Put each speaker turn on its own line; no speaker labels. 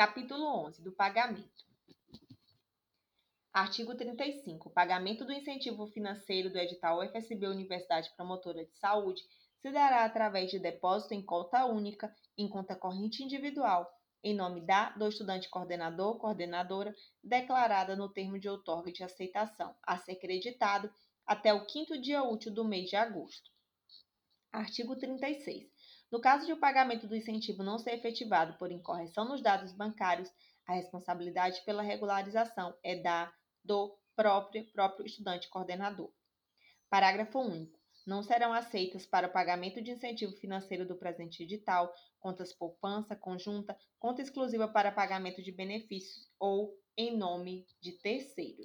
Capítulo 11 do pagamento. Artigo 35. O pagamento do incentivo financeiro do edital UFSB Universidade Promotora de Saúde se dará através de depósito em conta única, em conta corrente individual, em nome do estudante coordenador, coordenadora, declarada no termo de outorga de aceitação, a ser creditado até o 5º dia útil do mês de agosto. Artigo 36. No caso de o pagamento do incentivo não ser efetivado por incorreção nos dados bancários, a responsabilidade pela regularização é do próprio estudante coordenador. Parágrafo único. Não serão aceitas para o pagamento de incentivo financeiro do presente edital contas poupança conjunta, conta exclusiva para pagamento de benefícios ou em nome de terceiros.